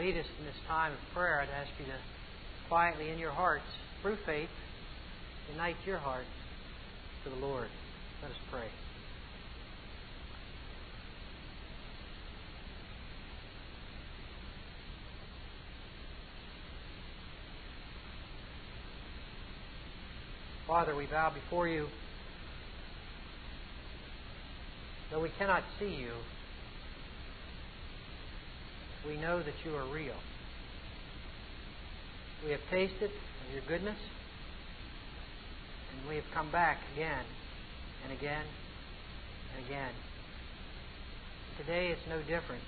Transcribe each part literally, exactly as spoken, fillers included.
lead us in this time of prayer, I'd ask you to quietly in your hearts, through faith, unite your hearts to the Lord. Let us pray. Father, we bow before you. Though we cannot see you, we know that you are real. We have tasted of your goodness, and we have come back again and again and again. Today it's no different.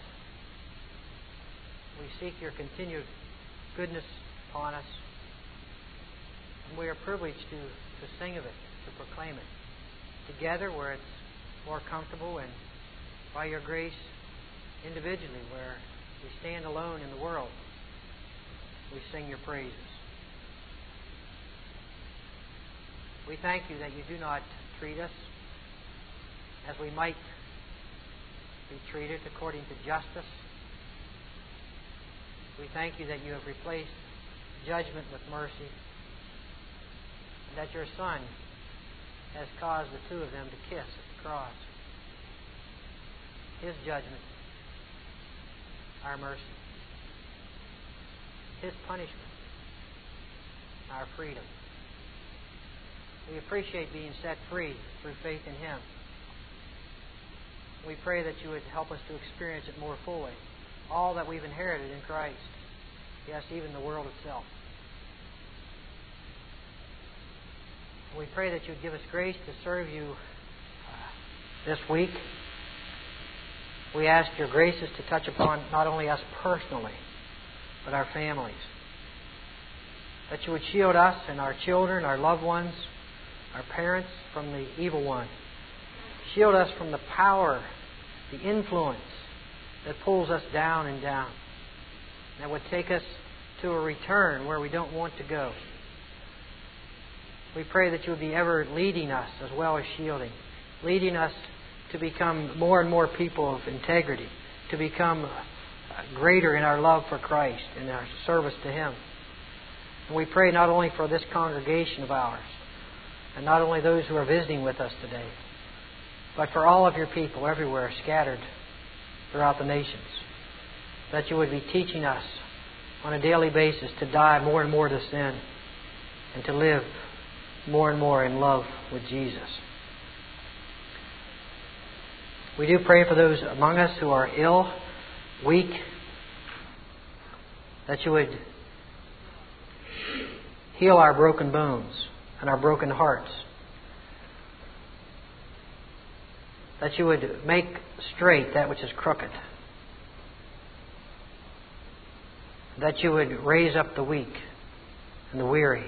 We seek your continued goodness upon us, and we are privileged to, to sing of it, to proclaim it, together where it's more comfortable, and by your grace individually where we stand alone in the world. We sing your praises. We thank you that you do not treat us as we might be treated according to justice. We thank you that you have replaced judgment with mercy, and that your Son has caused the two of them to kiss at the cross. His judgment, our mercy. His punishment, our freedom. We appreciate being set free through faith in Him. We pray that you would help us to experience it more fully. All that we've inherited in Christ. Yes, even the world itself. We pray that you would give us grace to serve you uh, this week. We ask your graces to touch upon not only us personally, but our families. That you would shield us and our children, our loved ones, our parents from the evil one. Shield us from the power, the influence that pulls us down and down. That would take us to a return where we don't want to go. We pray that you would be ever leading us as well as shielding. Leading us to become more and more people of integrity. To become greater in our love for Christ and our service to Him. And we pray not only for this congregation of ours, and not only those who are visiting with us today, but for all of your people everywhere scattered throughout the nations. That you would be teaching us on a daily basis to die more and more to sin and to live more and more in love with Jesus. We do pray for those among us who are ill, weak, that you would heal our broken bones and our broken hearts. That you would make straight that which is crooked. That you would raise up the weak and the weary.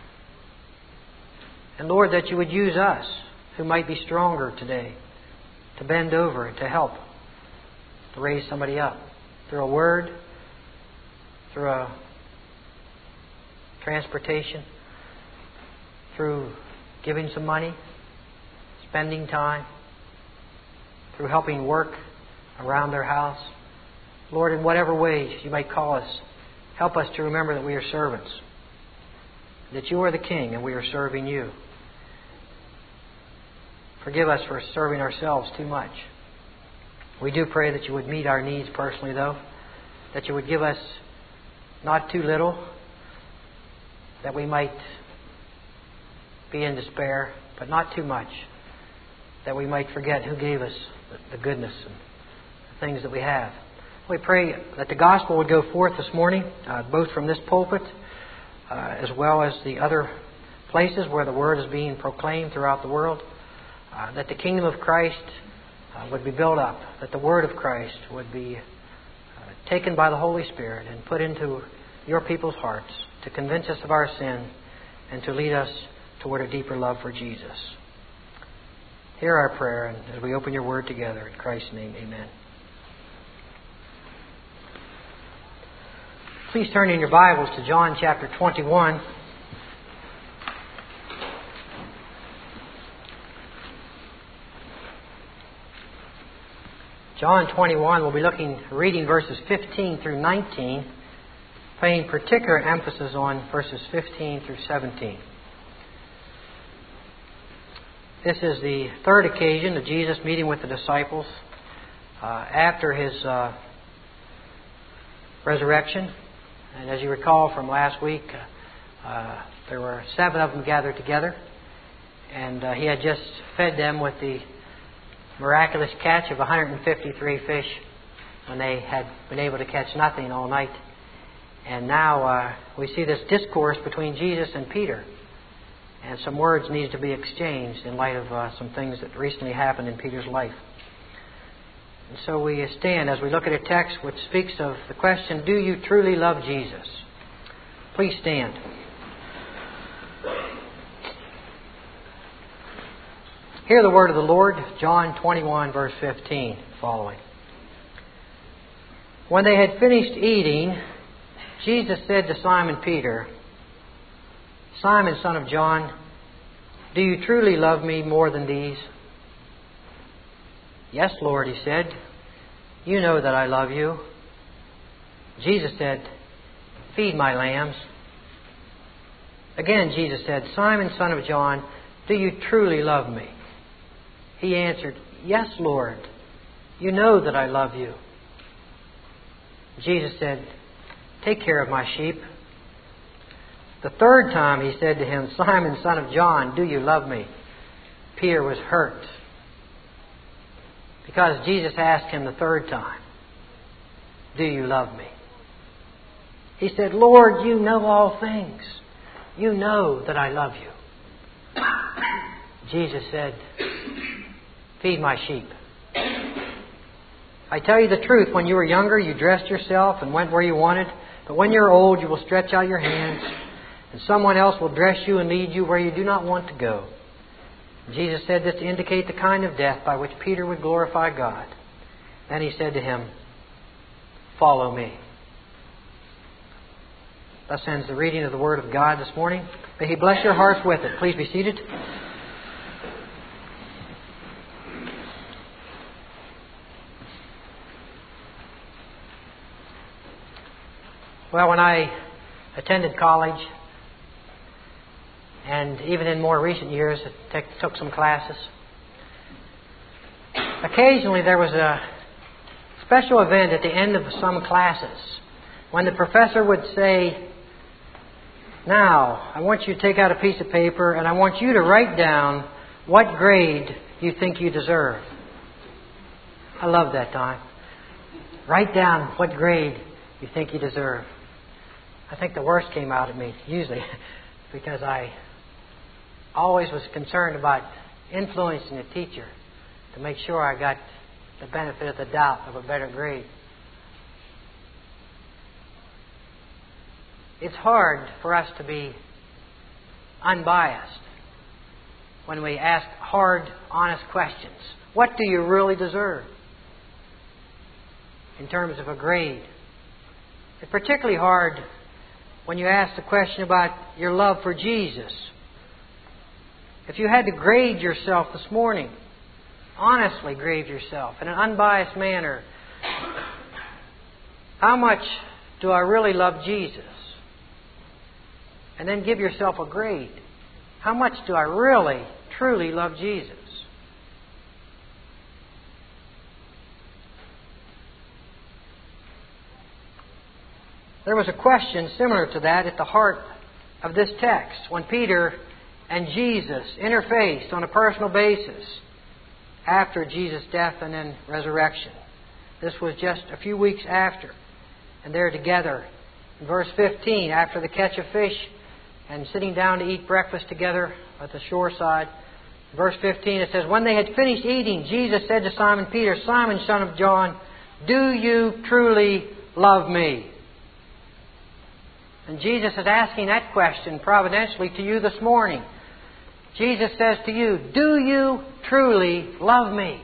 And Lord, that you would use us who might be stronger today to bend over and to help, to raise somebody up through a word, through a transportation, through giving some money, spending time, through helping work around their house. Lord, in whatever ways you might call us, help us to remember that we are servants, that you are the King and we are serving you. Forgive us for serving ourselves too much. We do pray that you would meet our needs personally, though, that you would give us not too little, that we might be in despair, but not too much, that we might forget who gave us the goodness and the things that we have. We pray that the gospel would go forth this morning, uh, both from this pulpit uh, as well as the other places where the word is being proclaimed throughout the world, uh, that the kingdom of Christ uh, would be built up, that the word of Christ would be uh, taken by the Holy Spirit and put into your people's hearts to convince us of our sin and to lead us toward a deeper love for Jesus. Hear our prayer, and as we open your word together, in Christ's name, amen. Please turn in your Bibles to John chapter twenty-one. John twenty-one, we'll be looking, reading verses fifteen through nineteen, paying particular emphasis on verses fifteen through seventeen. This is the third occasion of Jesus meeting with the disciples uh, after His uh, resurrection. And as you recall from last week, uh, there were seven of them gathered together. And uh, He had just fed them with the miraculous catch of one hundred fifty-three fish when they had been able to catch nothing all night. And now uh, we see this discourse between Jesus and Peter. And some words needed to be exchanged in light of uh, some things that recently happened in Peter's life. And so we stand as we look at a text which speaks of the question, do you truly love Jesus? Please stand. Hear the word of the Lord, John twenty-one, verse fifteen, following. When they had finished eating, Jesus said to Simon Peter, Simon, son of John, do you truly love me more than these? Yes, Lord, he said. You know that I love you. Jesus said, feed my lambs. Again, Jesus said, Simon, son of John, do you truly love me? He answered, yes, Lord, you know that I love you. Jesus said, take care of my sheep. The third time he said to him, Simon, son of John, do you love me? Peter was hurt because Jesus asked him the third time, do you love me? He said, Lord, you know all things. You know that I love you. Jesus said, feed my sheep. I tell you the truth, when you were younger, you dressed yourself and went where you wanted. But when you're old, you will stretch out your hands, and someone else will dress you and lead you where you do not want to go. Jesus said this to indicate the kind of death by which Peter would glorify God. Then he said to him, follow me. Thus ends the reading of the Word of God this morning. May He bless your hearts with it. Please be seated. Well, when I attended college, and even in more recent years, I took some classes, occasionally there was a special event at the end of some classes when the professor would say, now, I want you to take out a piece of paper and I want you to write down what grade you think you deserve. I love that time. Write down what grade you think you deserve. I think the worst came out of me, usually, because I always was concerned about influencing the teacher to make sure I got the benefit of the doubt of a better grade. It's hard for us to be unbiased when we ask hard, honest questions. What do you really deserve in terms of a grade? It's particularly hard when you ask the question about your love for Jesus. If you had to grade yourself this morning, honestly grade yourself in an unbiased manner, how much do I really love Jesus? And then give yourself a grade. How much do I really, truly love Jesus? There was a question similar to that at the heart of this text when Peter and Jesus interfaced on a personal basis after Jesus' death and then resurrection. This was just a few weeks after. And they're together. In verse fifteen, after the catch of fish and sitting down to eat breakfast together at the shore side, verse fifteen, it says, when they had finished eating, Jesus said to Simon Peter, Simon, son of John, do you truly love me? And Jesus is asking that question providentially to you this morning. Jesus says to you, do you truly love me?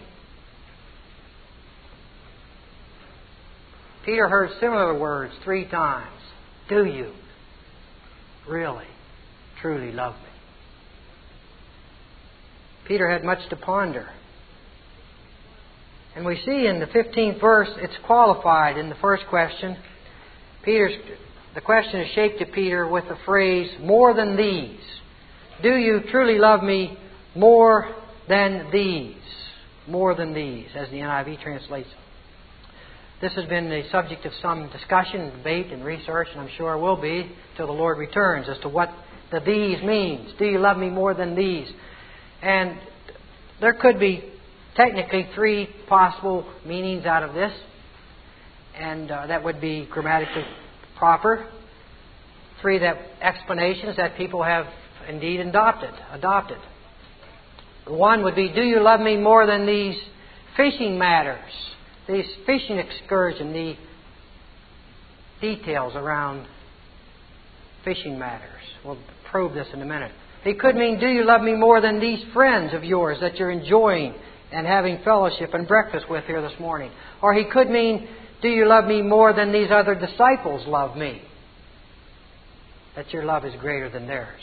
Peter heard similar words three times. Do you really, truly love me? Peter had much to ponder. And we see in the fifteenth verse, it's qualified in the first question. Peter's, the question is shaped to Peter with the phrase, more than these. Do you truly love me more than these? More than these, as the N I V translates it. This has been the subject of some discussion, debate, and research, and I'm sure will be till the Lord returns, as to what the these means. Do you love me more than these? And there could be technically three possible meanings out of this, and uh, that would be grammatically proper. Three that explanations that people have indeed adopted. Adopted. One would be, do you love me more than these fishing matters, these fishing excursion, the details around fishing matters? We'll probe this in a minute. It could mean, do you love me more than these friends of yours that you're enjoying and having fellowship and breakfast with here this morning? Or he could mean, do you love me more than these other disciples love me? That your love is greater than theirs.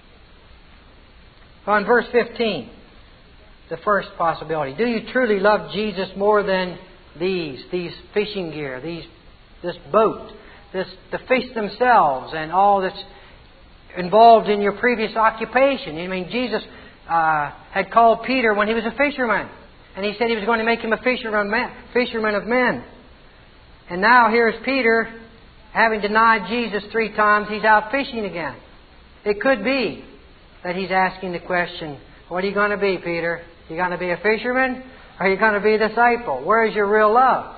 On verse fifteen, the first possibility. Do you truly love Jesus more than these, these fishing gear, these, this boat, this, the fish themselves, and all that's involved in your previous occupation? I mean, Jesus uh, had called Peter when he was a fisherman, and he said he was going to make him a fisherman, fisherman of men. And now here's Peter, having denied Jesus three times, he's out fishing again. It could be that he's asking the question, what are you going to be, Peter? Are you going to be a fisherman? Or are you going to be a disciple? Where is your real love?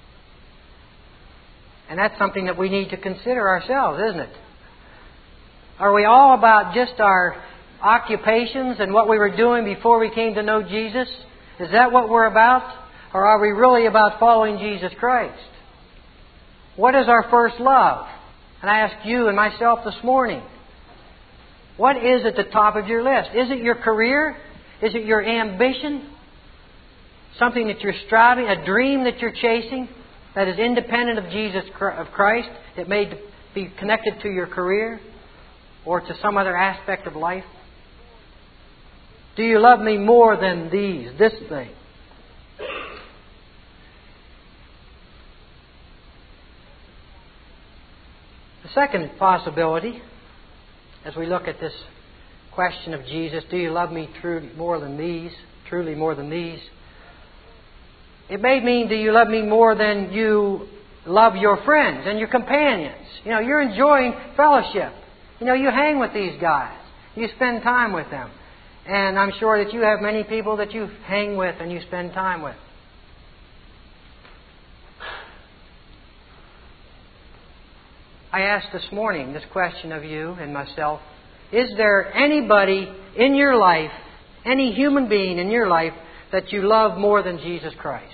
And that's something that we need to consider ourselves, isn't it? Are we all about just our occupations and what we were doing before we came to know Jesus? Is that what we're about? Or are we really about following Jesus Christ? What is our first love? And I ask you and myself this morning, what is at the top of your list? Is it your career? Is it your ambition? Something that you're striving, a dream that you're chasing that is independent of Jesus of Christ? It may be connected to your career or to some other aspect of life. Do you love me more than these, this thing? The second possibility, as we look at this question of Jesus, do you love me truly more than these? Truly more than these? It may mean, do you love me more than you love your friends and your companions? You know, you're enjoying fellowship. You know, you hang with these guys. You spend time with them. And I'm sure that you have many people that you hang with and you spend time with. I asked this morning this question of you and myself. Is there anybody in your life, any human being in your life, that you love more than Jesus Christ?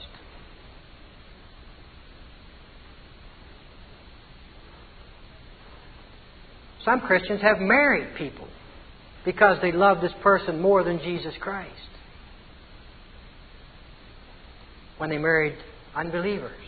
Some Christians have married people because they love this person more than Jesus Christ when they married unbelievers.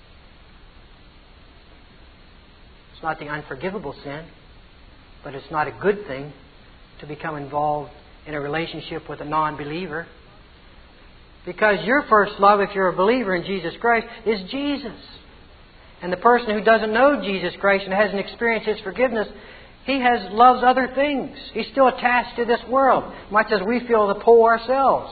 It's not the unforgivable sin, but it's not a good thing to become involved in a relationship with a non-believer. Because your first love, if you're a believer in Jesus Christ, is Jesus. And the person who doesn't know Jesus Christ and hasn't experienced His forgiveness, he has loves other things. He's still attached to this world, much as we feel the pull ourselves.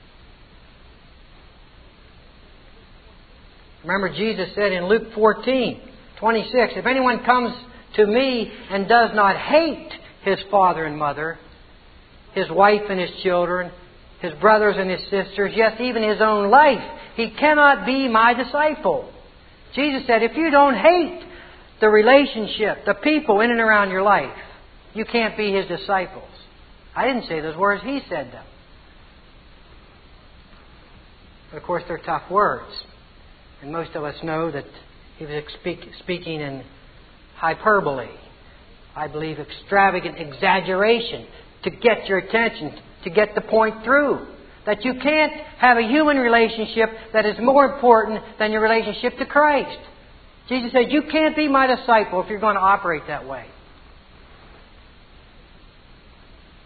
Remember, Jesus said in Luke fourteen twenty-six, if anyone comes to me and does not hate his father and mother, his wife and his children, his brothers and his sisters, yes, even his own life, he cannot be my disciple. Jesus said, if you don't hate the relationship, the people in and around your life, you can't be His disciples. I didn't say those words. He said them. But of course, they're tough words. And most of us know that He was speak, speaking in hyperbole. I believe extravagant exaggeration to get your attention, to get the point through. That you can't have a human relationship that is more important than your relationship to Christ. Jesus said, you can't be my disciple if you're going to operate that way.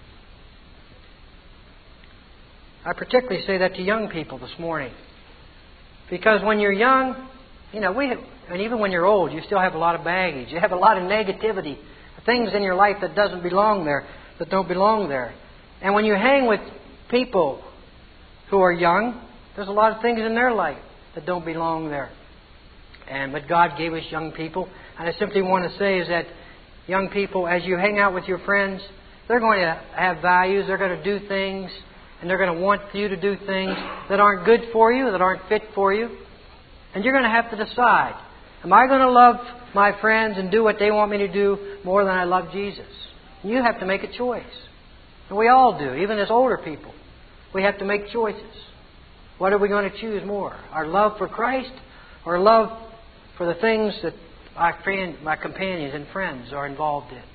I particularly say that to young people this morning. Because when you're young, you know, we have, and even when you're old, you still have a lot of baggage. You have a lot of negativity, things in your life that doesn't belong there, that don't belong there. And when you hang with people who are young, there's a lot of things in their life that don't belong there. And but God gave us young people. And I simply want to say is that young people, as you hang out with your friends, they're going to have values, they're going to do things, and they're going to want you to do things that aren't good for you, that aren't fit for you. And you're going to have to decide, am I going to love my friends and do what they want me to do more than I love Jesus? And you have to make a choice. And we all do, even as older people. We have to make choices. What are we going to choose more? Our love for Christ or love for the things that my, friend, my companions and friends are involved in?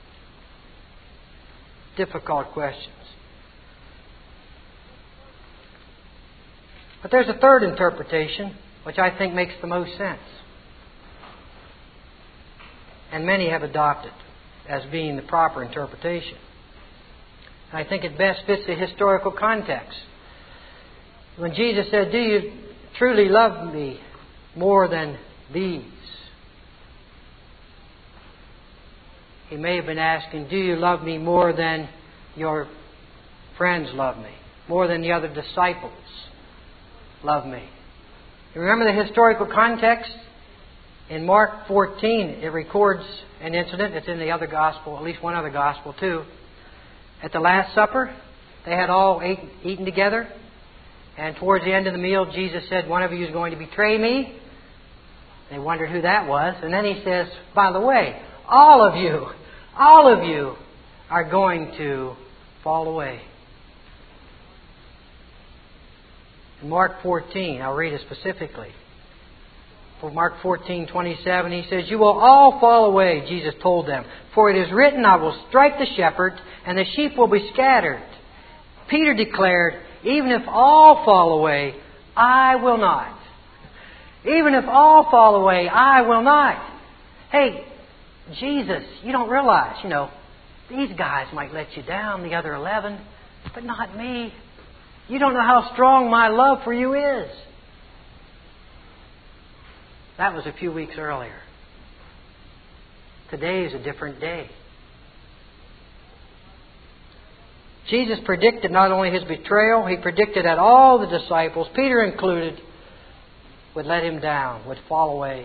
Difficult questions. But there's a third interpretation, which I think makes the most sense. And many have adopted as being the proper interpretation. I think it best fits the historical context. When Jesus said, "Do you truly love me more than these?" He may have been asking, "Do you love me more than your friends love me? More than the other disciples love me?" You remember the historical context? In Mark fourteen, it records an incident. It's in the other gospel, at least one other gospel too. At the Last Supper, they had all ate, eaten together. And towards the end of the meal, Jesus said, "One of you is going to betray me." They wondered who that was. And then He says, "By the way, all of you, all of you are going to fall away." In Mark fourteen, I'll read it specifically. For Mark fourteen twenty-seven, He says, "You will all fall away," Jesus told them. "For it is written, I will strike the shepherd, and the sheep will be scattered." Peter declared, "Even if all fall away, I will not." Even if all fall away, I will not. Hey, Jesus, you don't realize, you know, these guys might let you down, the other eleven, but not me. You don't know how strong my love for you is. That was a few weeks earlier. Today is a different day. Jesus predicted not only His betrayal, He predicted that all the disciples, Peter included, would let Him down, would fall away.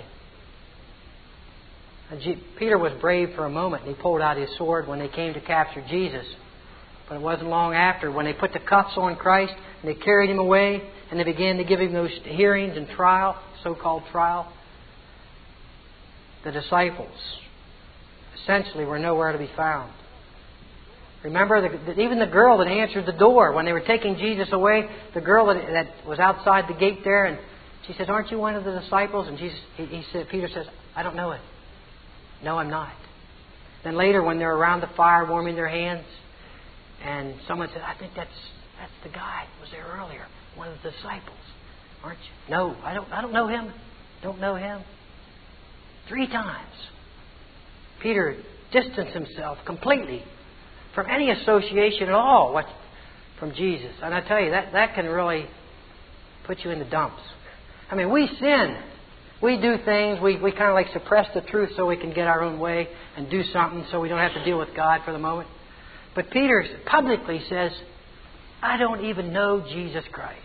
And G- Peter was brave for a moment, and he pulled out his sword when they came to capture Jesus. But it wasn't long after, when they put the cuffs on Christ, and they carried Him away, and they began to give Him those hearings and trial, so-called trial. The disciples essentially were nowhere to be found. Remember, the, even the girl that answered the door when they were taking Jesus away, the girl that, that was outside the gate there, and she says, "Aren't you one of the disciples?" And Jesus, he, he said, Peter says, "I don't know it. No, I'm not." Then later, when they're around the fire warming their hands, and someone said, "I think that's that's the guy who was there earlier, one of the disciples, aren't you?" "No, I don't. I don't know him. Don't know him." Three times, Peter distanced himself completely from any association at all what, from Jesus. And I tell you, that, that can really put you in the dumps. I mean, we sin. We do things. We, we kind of like suppress the truth so we can get our own way and do something so we don't have to deal with God for the moment. But Peter publicly says, "I don't even know Jesus Christ."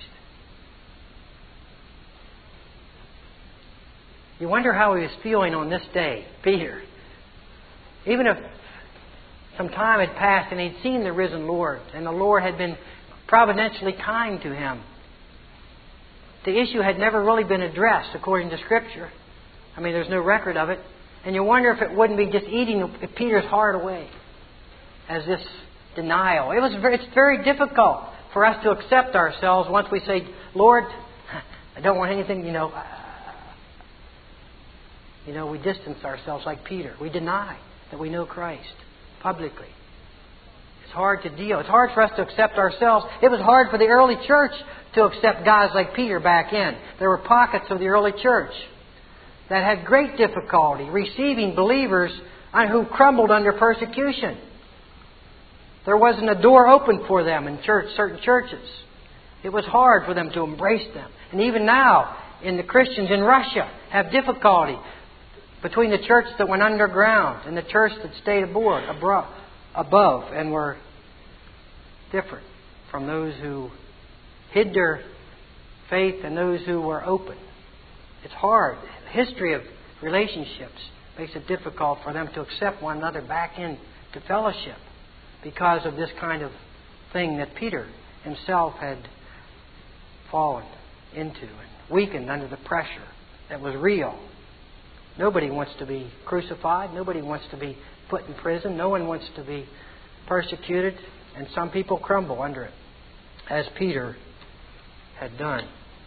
You wonder how he was feeling on this day, Peter. Even if some time had passed and he'd seen the risen Lord, and the Lord had been providentially kind to him, the issue had never really been addressed according to Scripture. I mean, there's no record of it. And you wonder if it wouldn't be just eating Peter's heart away as this denial. It was very, it's very difficult for us to accept ourselves once we say, "Lord, I don't want anything, you know." You know, we distance ourselves like Peter. We deny that we know Christ publicly. It's hard to deal. It's hard for us to accept ourselves. It was hard for the early church to accept guys like Peter back in. There were pockets of the early church that had great difficulty receiving believers who crumbled under persecution. There wasn't a door open for them in church, certain churches. It was hard for them to embrace them. And even now, in the Christians in Russia have difficulty between the church that went underground and the church that stayed aboard, abro- above and were different from those who hid their faith and those who were open. It's hard. The history of relationships makes it difficult for them to accept one another back into fellowship because of this kind of thing that Peter himself had fallen into and weakened under the pressure that was real. Nobody wants to be crucified. Nobody wants to be put in prison. No one wants to be persecuted. And some people crumble under it, as Peter had done.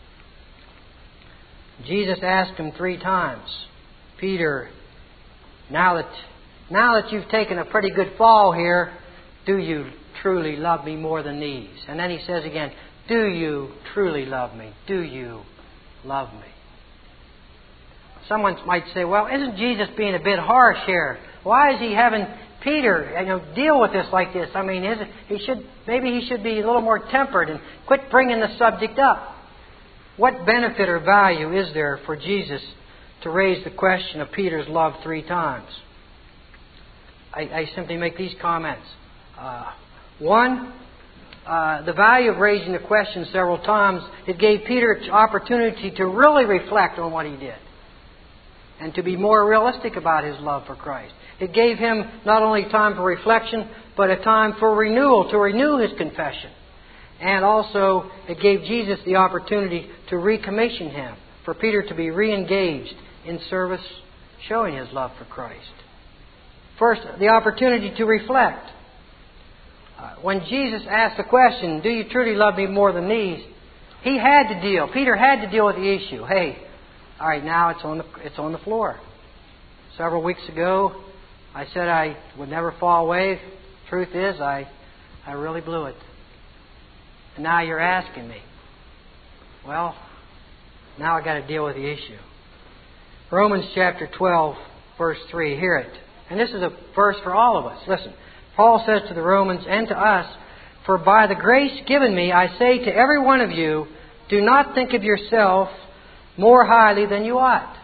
Jesus asked him three times, Peter, now that, now that you've taken a pretty good fall here, do you truly love me more than these? And then he says again, do you truly love me? Do you love me? Someone might say, well, isn't Jesus being a bit harsh here? Why is he having Peter, you know, deal with this like this? I mean, isn't, he should maybe he should be a little more tempered and quit bringing the subject up. What benefit or value is there for Jesus to raise the question of Peter's love three times? I, I simply make these comments. Uh, one, uh, the value of raising the question several times, it gave Peter an opportunity to really reflect on what he did and to be more realistic about his love for Christ. It gave him not only time for reflection, but a time for renewal, to renew his confession. And also, it gave Jesus the opportunity to recommission him, for Peter to be re-engaged in service, showing his love for Christ. First, the opportunity to reflect. Uh, when Jesus asked the question, do you truly love me more than these? He had to deal, Peter had to deal with the issue. Hey, all right, now it's on the, it's on the floor. Several weeks ago, I said I would never fall away. Truth is, I, I really blew it. And now you're asking me. Well, now I've got to deal with the issue. Romans chapter twelve, verse three. Hear it. And this is a verse for all of us. Listen. Paul says to the Romans and to us, for by the grace given me, I say to every one of you, do not think of yourself more highly than you ought,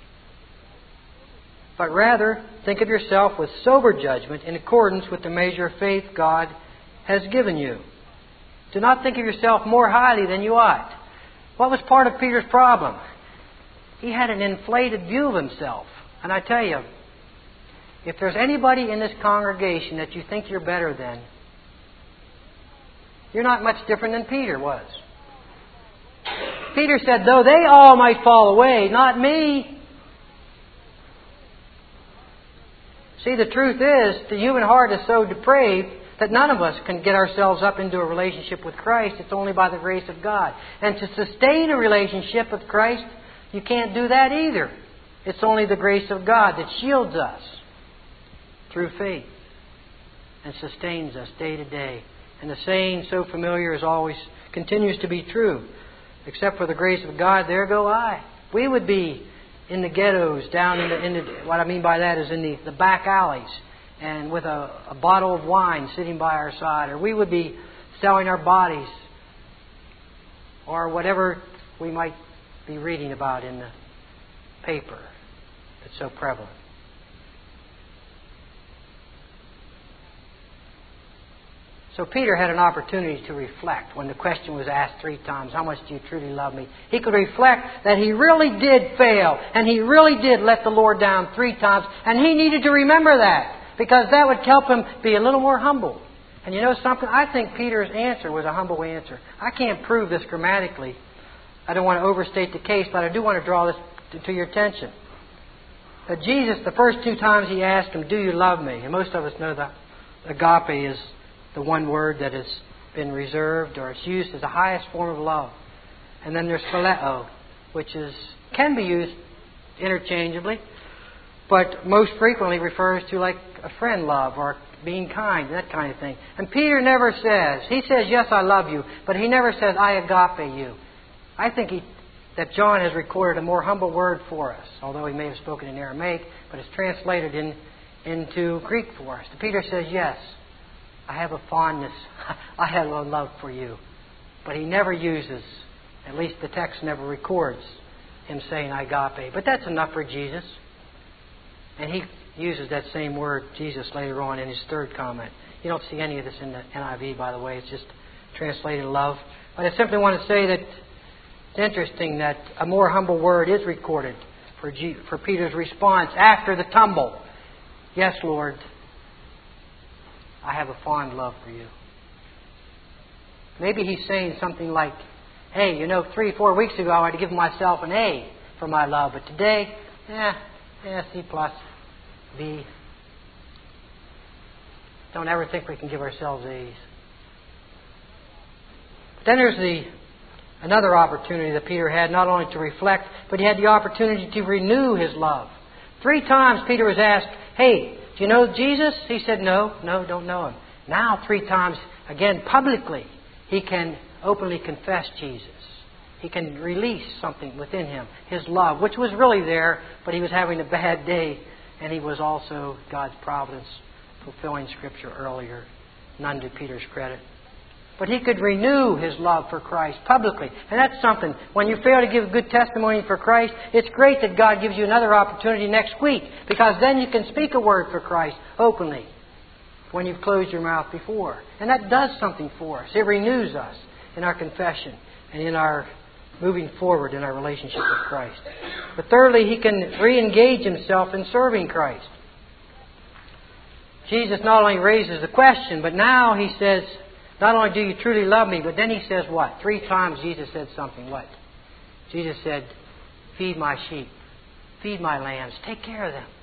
but rather think of yourself with sober judgment in accordance with the measure of faith God has given you. Do not think of yourself more highly than you ought. What was part of Peter's problem? He had an inflated view of himself. And I tell you, if there's anybody in this congregation that you think you're better than, you're not much different than Peter was. Peter said, though they all might fall away, not me. See, the truth is, the human heart is so depraved that none of us can get ourselves up into a relationship with Christ. It's only by the grace of God. And to sustain a relationship with Christ, you can't do that either. It's only the grace of God that shields us through faith and sustains us day to day. And the saying, so familiar, is always continues to be true. Except for the grace of God, there go I. We would be in the ghettos, down in the, in the what I mean by that is in the, the back alleys, and with a, a bottle of wine sitting by our side. Or we would be selling our bodies, or whatever we might be reading about in the paper that's so prevalent. So Peter had an opportunity to reflect when the question was asked three times, how much do you truly love me? He could reflect that he really did fail, and he really did let the Lord down three times, and he needed to remember that, because that would help him be a little more humble. And you know something? I think Peter's answer was a humble answer. I can't prove this grammatically. I don't want to overstate the case, but I do want to draw this to, to your attention. That Jesus, the first two times he asked him, do you love me? And most of us know that agape is the one word that has been reserved, or it's used as the highest form of love. And then there's phileo, which is can be used interchangeably, but most frequently refers to like a friend love or being kind, that kind of thing. And Peter never says, he says, yes, I love you, but he never says, I agape you. I think he, that John has recorded a more humble word for us, although he may have spoken in Aramaic, but it's translated in into Greek for us. Peter says, yes, I have a fondness, I have a love for you. But he never uses, at least the text never records, him saying agape. But that's enough for Jesus. And he uses that same word, Jesus, later on in his third comment. You don't see any of this in the N I V, by the way. It's just translated love. But I simply want to say that it's interesting that a more humble word is recorded for, G- for Peter's response after the tumble. Yes, Lord, I have a fond love for you. Maybe he's saying something like, hey, you know, three, four weeks ago I had given myself an A for my love, but today, eh, eh, C plus, B. Don't ever think we can give ourselves A's. But then there's the another opportunity that Peter had, not only to reflect, but he had the opportunity to renew his love. Three times Peter was asked, hey, do you know Jesus? He said, no, no, don't know him. Now three times, again, publicly, he can openly confess Jesus. He can release something within him, his love, which was really there, but he was having a bad day, and he was also God's providence fulfilling Scripture earlier. None to Peter's credit. But he could renew his love for Christ publicly. And that's something. When you fail to give good testimony for Christ, it's great that God gives you another opportunity next week, because then you can speak a word for Christ openly when you've closed your mouth before. And that does something for us. It renews us in our confession and in our moving forward in our relationship with Christ. But thirdly, he can re-engage himself in serving Christ. Jesus not only raises the question, but now he says, not only do you truly love me, but then he says what? Three times Jesus said something. What? Jesus said, feed my sheep. Feed my lambs. Take care of them.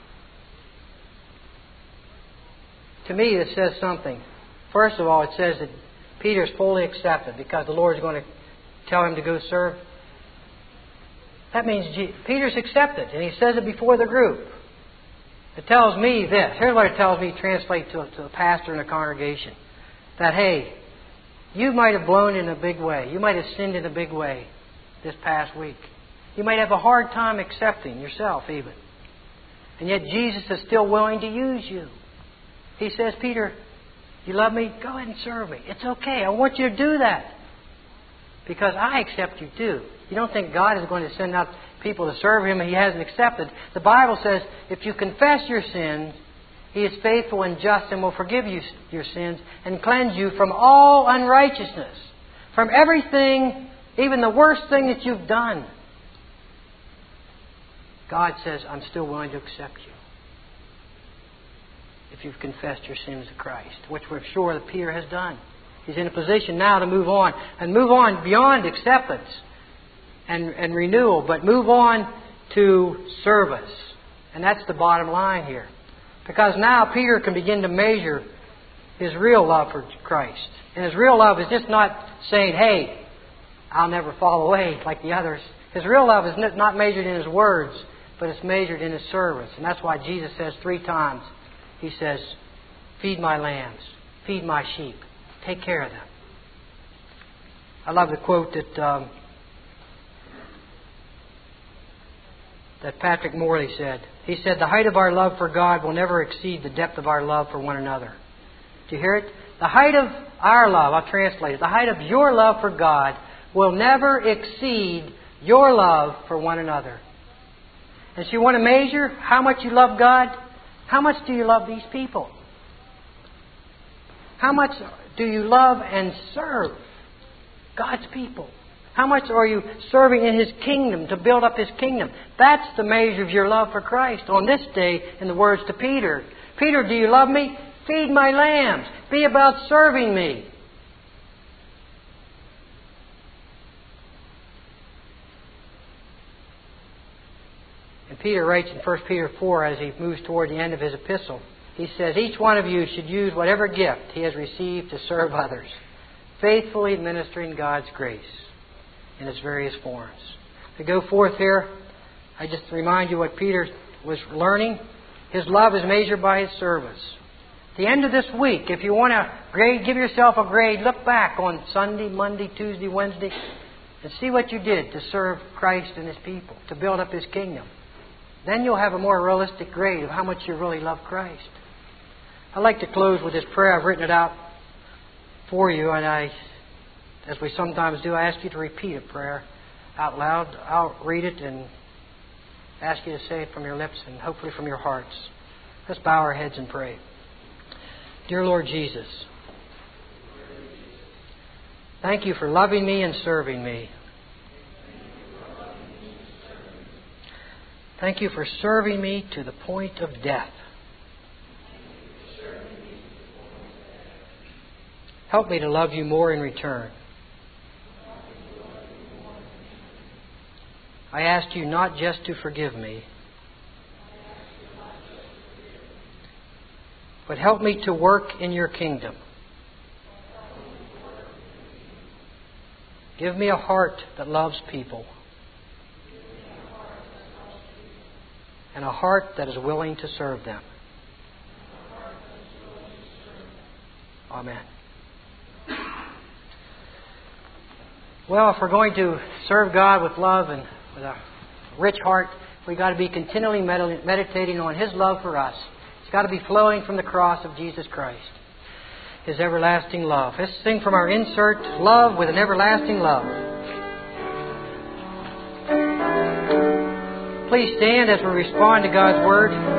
To me, this says something. First of all, it says that Peter's fully accepted because the Lord is going to tell him to go serve. That means Peter's accepted, and he says it before the group. It tells me this. Here's what it tells me, translate to, to a pastor in a congregation. That, hey, you might have blown in a big way. You might have sinned in a big way this past week. You might have a hard time accepting yourself even. And yet Jesus is still willing to use you. He says, Peter, you love me? Go ahead and serve me. It's okay. I want you to do that. Because I accept you too. You don't think God is going to send out people to serve Him and He hasn't accepted. The Bible says, if you confess your sins, He is faithful and just and will forgive you your sins and cleanse you from all unrighteousness. From everything, even the worst thing that you've done. God says, I'm still willing to accept you. If you've confessed your sins to Christ, which we're sure that Peter has done. He's in a position now to move on. And move on beyond acceptance and, and renewal, but move on to service. And that's the bottom line here. Because now Peter can begin to measure his real love for Christ. And his real love is just not saying, hey, I'll never fall away like the others. His real love is not measured in his words, but it's measured in his service. And that's why Jesus says three times, He says, feed my lambs, feed my sheep, take care of them. I love the quote that um, that Patrick Morley said. He said, the height of our love for God will never exceed the depth of our love for one another. Do you hear it? The height of our love, I'll translate it, the height of your love for God will never exceed your love for one another. And so you want to measure how much you love God? How much do you love these people? How much do you love and serve God's people? How much are you serving in His kingdom to build up His kingdom? That's the measure of your love for Christ on this day, in the words to Peter. Peter, do you love me? Feed my lambs. Be about serving me. And Peter writes in First Peter four as he moves toward the end of his epistle. He says, each one of you should use whatever gift he has received to serve others, faithfully administering God's grace in its various forms. To go forth here, I just remind you what Peter was learning. His love is measured by his service. At the end of this week, if you want to grade, give yourself a grade, look back on Sunday, Monday, Tuesday, Wednesday, and see what you did to serve Christ and His people, to build up His kingdom. Then you'll have a more realistic grade of how much you really love Christ. I'd like to close with this prayer. I've written it out for you, and I, as we sometimes do, I ask you to repeat a prayer. out loud. I'll read it and ask you to say it from your lips and hopefully from your hearts. Let's bow our heads and pray. Dear Lord Jesus, thank you for loving me and serving me. Thank you for serving me to the point of death. Help me to love you more in return. I ask you not just to forgive me, but help me to work in your kingdom. Give me a heart that loves people and a heart that is willing to serve them. Amen. Well, if we're going to serve God with love and with a rich heart, we've got to be continually med- meditating on His love for us. It's got to be flowing from the cross of Jesus Christ. His everlasting love. Let's sing from our insert, Love with an Everlasting Love. Please stand as we respond to God's Word.